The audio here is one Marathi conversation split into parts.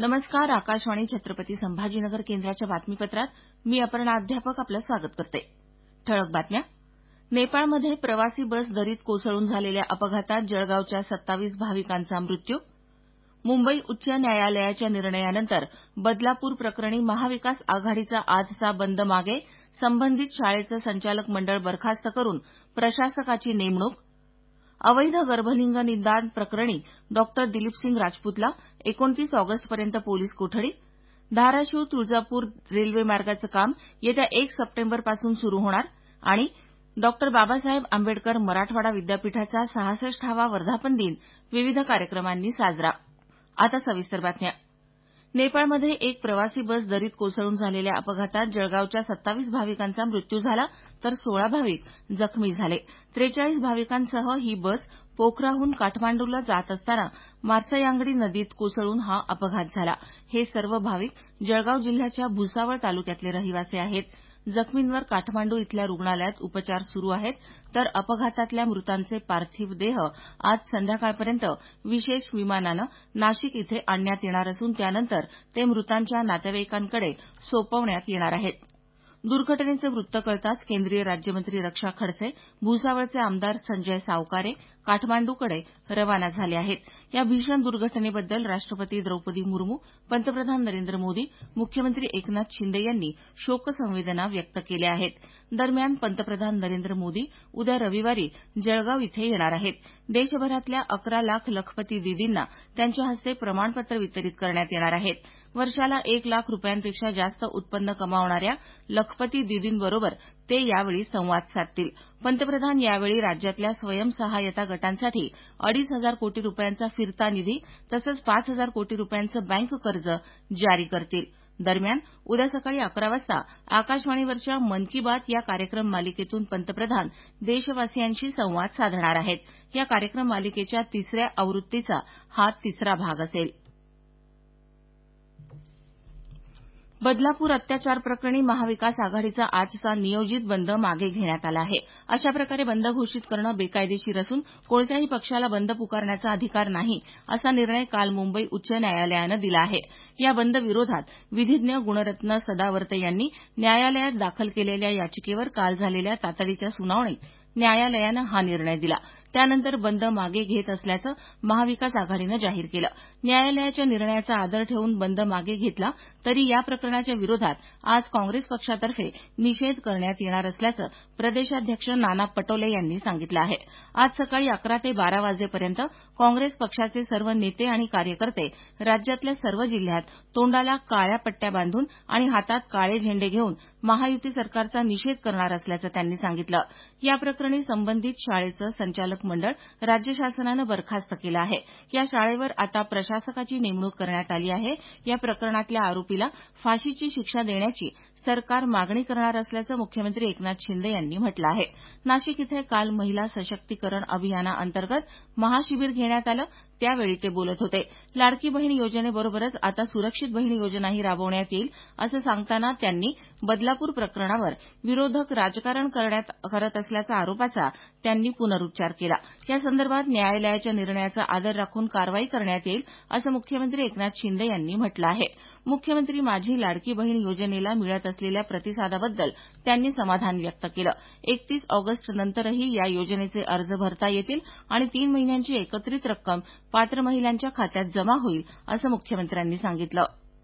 नमस्कार. आकाशवाणी छत्रपती संभाजीनगर केंद्राच्या बातमीपत्रात मी अपर्णा अध्यापक आपलं स्वागत करते. ठळक बातम्या. नेपाळमध्ये प्रवासी बस दरीत कोसळून झालेल्या अपघातात जळगावच्या 27 भाविकांचा मृत्यू. मुंबई उच्च न्यायालयाच्या निर्णयानंतर बदलापूर प्रकरणी महाविकास आघाडीचा आजचा बंद मागे, संबंधित शाळेचं संचालक मंडळ बरखास्त करून प्रशासकाची नेमणूक. अवैध गर्भलिंग निदान प्रकरणी डॉक्टर दिलीपसिंग राजपूतला 29 ऑगस्टपर्यंत पोलीस कोठडी. धाराशिव तुळजापूर रेल्वे मार्गाचं काम येत्या 1 सप्टेंबरपासून सुरू होणार आणि डॉक्टर बाबासाहेब आंबेडकर मराठवाडा विद्यापीठाचा 66वा वर्धापन दिन विविध कार्यक्रमांनी साजरा. आता सविस्तर बातम्या. नेपाळमध्ये एक प्रवासी बस दरीत कोसळून झालेल्या अपघातात जळगावच्या 27 भाविकांचा मृत्यू झाला तर 16 भाविक जखमी झाले. 43 भाविकांसह ही बस पोखराहून काठमांडूला जात असताना मार्सयांगडी नदीत कोसळून हा अपघात झाला. हे सर्व भाविक जळगाव जिल्ह्याच्या भुसावळ तालुक्यातले रहिवासी आहेत. जखमींवर काठमांडू इथल्या रुग्णालयात उपचार सुरू आहेत, तर अपघातातल्या मृतांचे पार्थिव देह आज संध्याकाळपर्यंत विशेष विमानानं नाशिक इथे आणण्यात येणार असून त्यानंतर ते मृतांच्या नातेवाईकांकडे सोपवण्यात येणार आहेत. दुर्घटनेचं वृत्त कळताच केंद्रीय राज्यमंत्री रक्षा खडसे, भुसावळचे आमदार संजय सावकारे काठमांडूकडे रवाना झाले आहेत. या भीषण दुर्घटनेबद्दल राष्ट्रपती द्रौपदी मुर्मू, पंतप्रधान नरेंद्र मोदी, मुख्यमंत्री एकनाथ शिंदे यांनी शोकसंवेदना व्यक्त केल्या आहेत. दरम्यान पंतप्रधान नरेंद्र मोदी उद्या रविवारी जळगाव इथे येणार आहेत. देशभरातल्या 11 लाख लखपती दीदींना त्यांच्या हस्ते प्रमाणपत्र वितरित करण्यात येणार आहेत. वर्षाला 1 लाख रुपयांपेक्षा जास्त उत्पन्न कमावणाऱ्या लखपती दीदींबरोबर ते यावेळी संवाद साधतील. पंतप्रधान यावेळी राज्यातल्या स्वयंसहाय्यता गटांसाठी 2,500 कोटी रुपयांचा फिरता निधी तसंच 5,000 कोटी रुपयांचं बँक कर्ज जारी करतील. दरम्यान उद्या सकाळी 11 वाजता आकाशवाणीवरच्या मन की बात या कार्यक्रम मालिकेतून पंतप्रधान देशवासियांशी संवाद साधणार आहेत. या कार्यक्रम मालिकेच्या 3ऱ्या आवृत्तीचा हा 3रा भाग असेल. बदलापूर अत्याचार प्रकरणी महाविकास आघाडीचा आजचा नियोजित बंद मागे घेण्यात आला आहे. अशा प्रकारे बंद घोषित करणं बेकायदेशीर असून कोणत्याही पक्षाला बंद पुकारण्याचा अधिकार नाही, असा निर्णय काल मुंबई उच्च न्यायालयानं दिला आहे. या बंद विरोधात विधिज्ञ गुणरत्न सदावर्ते यांनी न्यायालयात दाखल केलेल्या याचिकेवर काल झालेल्या तातडीच्या सुनावणीत न्यायालयानं हा निर्णय दिला. त्यानंतर बंद मागे घेत असल्याचं महाविकास आघाडीनं जाहीर केलं. न्यायालयाच्या निर्णयाचा आदर ठेवून बंद मागे घेतला तरी या प्रकरणाच्या विरोधात आज काँग्रेस पक्षातर्फे निषेध करण्यात येणार असल्याचं प्रदेशाध्यक्ष नाना पटोले यांनी सांगितलं आहे. आज सकाळी 11 ते 12 वाजेपर्यंत काँग्रेस पक्षाचे सर्व नेते आणि कार्यकर्ते राज्यातल्या सर्व जिल्ह्यात तोंडाला काळ्या पट्ट्या बांधून आणि हातात काळे झेंडे घेऊन महायुती सरकारचा निषेध करणार असल्याचं त्यांनी सांगितलं. या प्रकरणी संबंधित शाळेचं संचालक मंडळ राज्य शासनानं बरखास्त केलं आहे. या शाळेवर आता प्रशासकाची नेमणूक करण्यात आली आहे. या प्रकरणातल्या आरोपीला फाशीची शिक्षा देण्याची सरकार मागणी करणार असल्याचं मुख्यमंत्री एकनाथ शिंदे यांनी म्हटलं आहे. नाशिक इथे काल महिला सशक्तीकरण अभियानाअंतर्गत महाशिबीर घेण्यात आलं. त्यावेळी ते बोलत होते. लाडकी बहीण योजनेबरोबरच आता सुरक्षित बहीण योजनाही राबवण्यात येईल असं सांगताना त्यांनी बदलापूर प्रकरणावर विरोधक राजकारण करत असल्याच्या आरोपाचा त्यांनी पुनरुच्चार केला. यासंदर्भात न्यायालयाच्या निर्णयाचा आदर राखून कारवाई करण्यात येईल असं मुख्यमंत्री एकनाथ शिंदे यांनी म्हटलं आहे. मुख्यमंत्री माझी लाडकी बहीण योजनेला मिळत असलेल्या प्रतिसादाबद्दल त्यांनी समाधान व्यक्त केलं. 31 ऑगस्टनंतरही या योजनेचे अर्ज भरता येतील आणि 3 महिन्यांची एकत्रित रक्कम पात्र महिलांच्या खात्यात जमा होईल असं मुख्यमंत्र्यांनी सांगितलं.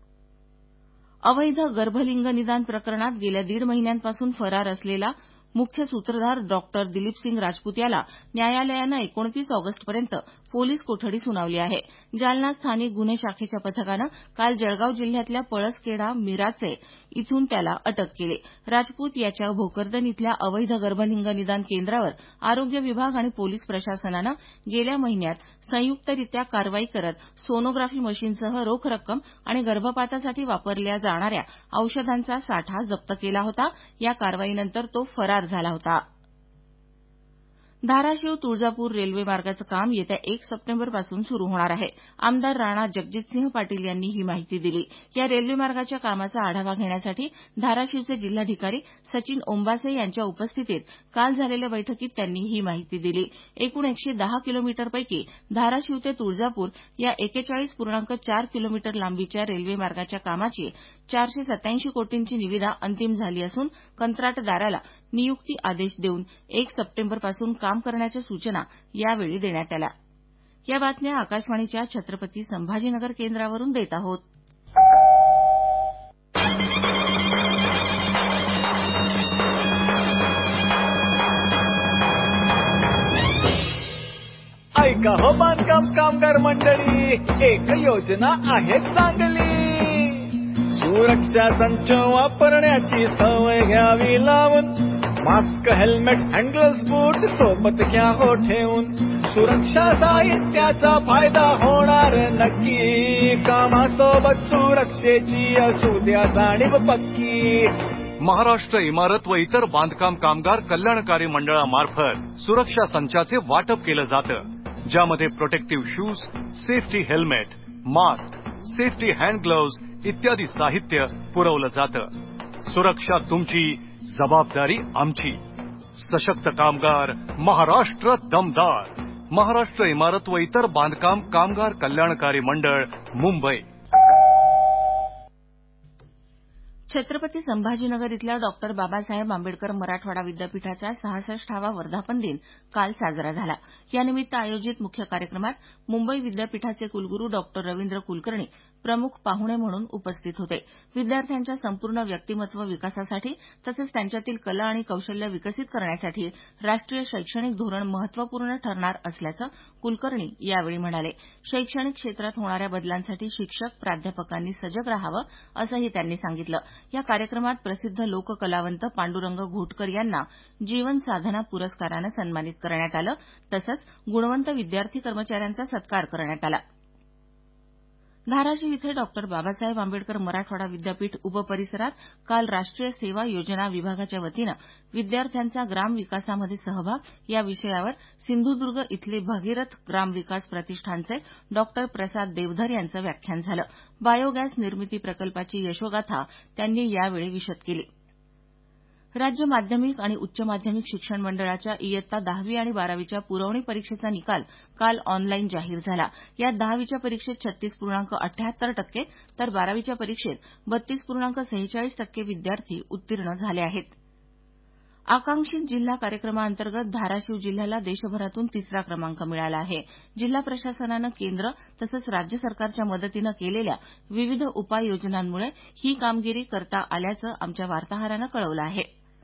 अवैध गर्भलिंग निदान प्रकरणात गेल्या 1.5 महिन्यांपासून फरार असलेला मुख्य सूत्रधार डॉक्टर दिलीपसिंग राजपूत याला न्यायालयानं 29 ऑगस्टपर्यंत पोलीस कोठडी सुनावली आहे. जालना स्थानिक गुन्हे शाखेच्या पथकानं काल जळगाव जिल्ह्यातल्या पळसखेडा मिराचे इथून त्याला अटक केली. राजपूत याच्या भोकरदन इथल्या अवैध गर्भलिंग निदान केंद्रावर आरोग्य विभाग आणि पोलीस प्रशासनानं गेल्या महिन्यात संयुक्तरित्या कारवाई करत सोनोग्राफी मशीनसह रोख रक्कम आणि गर्भपातासाठी वापरल्या जाणाऱ्या औषधांचा साठा जप्त केला होता. या कारवाईनंतर तो फरार झाला होता. धाराशिव तुळजापूर रेल्वे मार्गाचं काम येत्या 1 सप्टेंबरपासून सुरू होणार आहे. आमदार राणा जगजितसिंह पाटील यांनी ही माहिती दिली. या रेल्वे मार्गाच्या कामाचा आढावा घेण्यासाठी धाराशिवचे जिल्हाधिकारी सचिन ओंबासे यांच्या उपस्थितीत काल झालेल्या बैठकीत त्यांनी ही माहिती दिली. एकूण 110 किलोमीटरपैकी धाराशिव ते तुळजापूर या 41.4 किलोमीटर लांबीच्या रेल्वे मार्गाच्या कामाची 487 कोटींची निविदा अंतिम झाली असून कंत्राटदाराला नियुक्ती आदेश देऊन 1 सप्टेंबरपासून काम करण्याच्या सूचना यावेळी देण्यात आल्या. या बातम्या आकाशवाणीच्या छत्रपती संभाजीनगर केंद्रावरून देत आहोत. ऐका हो बांधकाम कामगार मंडळी, एक योजना आहे चांगली. सुरक्षा संच वापरण्याची सवय घ्यावी लावून. Mask, helmet, hand gloves, boot सोबत घ्या हो ठेवून. सुरक्षा साहित्याचा फायदा होणार नक्की. कामासोबत सुरक्षेची असू द्या जाणीव पक्की. महाराष्ट्र इमारत व इतर बांधकाम कामगार कल्याणकारी मंडळामार्फत सुरक्षा संचाचे वाटप केलं जातं, ज्यामध्ये protective shoes, safety helmet, mask, safety hand gloves इत्यादी साहित्य पुरवलं जातं. सुरक्षा तुमची, जबाबदारी आमची. सशक्त कामगार, महाराष्ट्र दमदार. महाराष्ट्र इमारत व इतर बांधकाम कामगार कल्याणकारी मंडळ, मुंबई. छत्रपती संभाजीनगर इथल्या डॉ. बाबासाहेब आंबेडकर मराठवाडा विद्यापीठाचा 66वा वर्धापन दिन काल साजरा झाला. यानिमित्त आयोजित मुख्य कार्यक्रमात मुंबई विद्यापीठाचे कुलगुरू डॉ. रवींद्र कुलकर्णी प्रमुख पाहुणे म्हणून उपस्थित होते. विद्यार्थ्यांच्या संपूर्ण व्यक्तिमत्व विकासासाठी तसंच त्यांच्यातील कला आणि कौशल्य विकसित करण्यासाठी राष्ट्रीय शैक्षणिक धोरण महत्वपूर्ण ठरणार असल्याचं कुलकर्णी यावेळी म्हणाले. शैक्षणिक क्षेत्रात होणाऱ्या बदलांसाठी शिक्षक, प्राध्यापकांनी सजग राहावं असंही त्यांनी सांगितलं. या कार्यक्रमात प्रसिद्ध लोककलावंत पांडुरंग घोटकर यांना जीवन साधना पुरस्कारानं सन्मानित करण्यात आलं. तसंच गुणवंत विद्यार्थी कर्मचाऱ्यांचा सत्कार करण्यात आला. धाराशिव इथे डॉ. बाबासाहेब आंबेडकर मराठवाडा विद्यापीठ उपपरिसरात काल राष्ट्रीय सेवा योजना विभागाच्या वतीनं विद्यार्थ्यांचा ग्रामविकासामध्ये सहभाग या विषयावर सिंधुदुर्ग इथले भगीरथ ग्रामविकास प्रतिष्ठानचे डॉ. प्रसाद देवधर यांचं व्याख्यान झालं. बायोगॅस निर्मिती प्रकल्पाची यशोगाथा त्यांनी यावेळी विशद केली. राज्य माध्यमिक आणि उच्च माध्यमिक शिक्षण मंडळाच्या इयत्ता 10वी आणि 12वीच्या पुरवणी परीक्षेचा निकाल काल ऑनलाईन जाहीर झाला. यात 10वीच्या परीक्षेत 36.78% तर 12वीच्या परीक्षेत 32.46% विद्यार्थी उत्तीर्ण झाले आहेत. आकांक्षित जिल्हा कार्यक्रमाअंतर्गत धाराशिव जिल्ह्याला देशभरातून 3रा क्रमांक मिळाला आहे. जिल्हा प्रशासनानं केंद्र तसंच राज्य सरकारच्या मदतीनं केलेल्या विविध उपाययोजनांमुळे ही कामगिरी करता आल्याचं आमच्या वार्ताहरानं कळवलं आहे.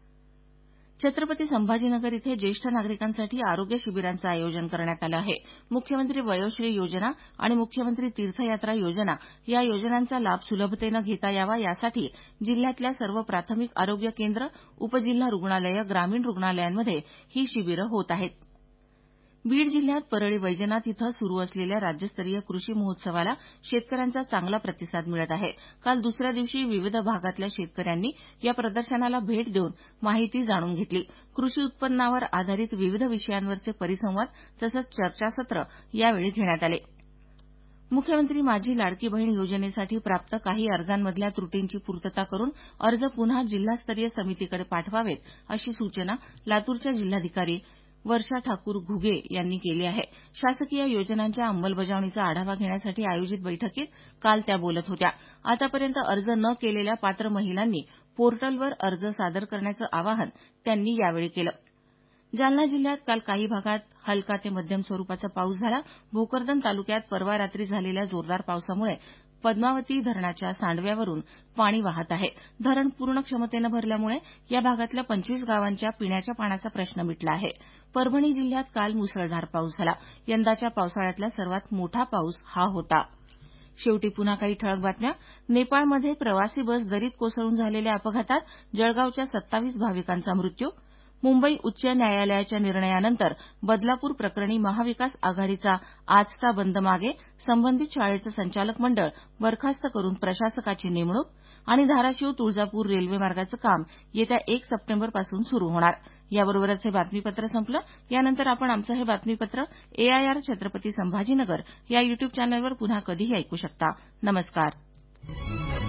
छत्रपती संभाजीनगर इथे ज्येष्ठ नागरिकांसाठी आरोग्य शिबिरांचं आयोजन करण्यात आलं आहे. मुख्यमंत्री वयोश्री योजना आणि मुख्यमंत्री तीर्थयात्रा योजना या योजनांचा लाभ सुलभतेनं घेता यावा यासाठी जिल्ह्यातल्या सर्व प्राथमिक आरोग्य केंद्र, उपजिल्हा रुग्णालयं, ग्रामीण रुग्णालयांमध्ये ही शिबिरं होत आहेत. बीड जिल्ह्यात परळी वैजनाथ इथं सुरू असलेल्या राज्यस्तरीय कृषी महोत्सवाला शेतकऱ्यांचा चांगला प्रतिसाद मिळत आहे. काल दुसऱ्या दिवशी विविध भागातल्या शेतकऱ्यांनी या प्रदर्शनाला भेट देऊन माहिती जाणून घेतली. कृषी उत्पन्नावर आधारित विविध विषयांवरचे परिसंवाद तसंच चर्चासत्र यावेळी घेण्यात आले. मुख्यमंत्री माझी लाडकी बहीण योजनेसाठी प्राप्त काही अर्जांमधल्या त्रुटींची पूर्तता करून अर्ज पुन्हा जिल्हास्तरीय समितीकडे पाठवावेत अशी सूचना लातूरच्या जिल्हाधिकारी वर्षा ठाकूर घुगे यांनी केली आहे. शासकीय योजनांच्या अंमलबजावणीचा आढावा घेण्यासाठी आयोजित बैठकीत काल त्या बोलत होत्या. आतापर्यंत अर्ज न केलेल्या पात्र महिलांनी पोर्टलवर अर्ज सादर करण्याचं आवाहन त्यांनी यावेळी केलं. जालना जिल्ह्यात काल काही भागात हलका ते मध्यम स्वरूपाचा पाऊस झाला. भोकरदन तालुक्यात परवा रात्री झालेल्या जोरदार पावसामुळे पद्मावती धरणाच्या सांडव्यावरून पाणी वाहत आहे. धरण पूर्ण क्षमतेनं भरल्यामुळे या भागातल्या 25 गावांच्या पिण्याच्या पाण्याचा प्रश्न मिटला आहे. परभणी जिल्ह्यात काल मुसळधार पाऊस झाला. यंदाच्या पावसाळ्यातला सर्वात मोठा पाऊस हा होता. शेवटी पुन्हा काही ठळक बातम्या. नेपाळमध्ये प्रवासी बस दरीत कोसळून झालेल्या अपघातात जळगावच्या 27 भाविकांचा मृत्यू. मुंबई उच्च न्यायालयाच्या निर्णयानंतर बदलापूर प्रकरणी महाविकास आघाडीचा आजचा बंद मागे संबंधित शाळेचं संचालक मंडळ बरखास्त करून प्रशासकाची नेमणूक आणि धाराशिव तुळजापूर रेल्वे मार्गाचं काम येत्या 1 सप्टेंबरपासून सुरू होणार. याबरोबरच हे बातमीपत्र संपलं. यानंतर आपण आमचं हे बातमीपत्र एआयआर छत्रपती संभाजीनगर या युट्यूब चॅनलवर पुन्हा कधीही ऐकू शकता. नमस्कार.